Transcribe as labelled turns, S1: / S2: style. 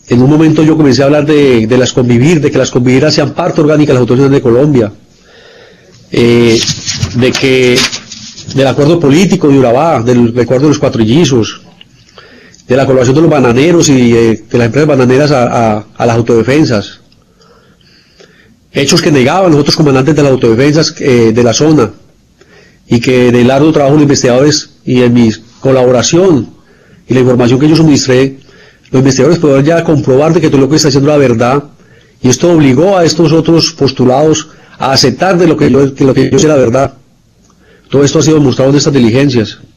S1: En un momento yo comencé a hablar de las convivir, de que las convivir hacían parte orgánica de las autoridades de Colombia, del acuerdo político de Urabá, del acuerdo de los cuatrillizos, de la colaboración de los bananeros y de las empresas bananeras a las autodefensas. Hechos que negaban los otros comandantes de las autodefensas de la zona, y que del arduo trabajo de los investigadores y de mi colaboración y la información que yo suministré, los investigadores pudieron ya comprobar de que todo lo que está haciendo era verdad, y esto obligó a estos otros postulados a aceptar de lo que yo era verdad. Todo esto ha sido demostrado en estas diligencias.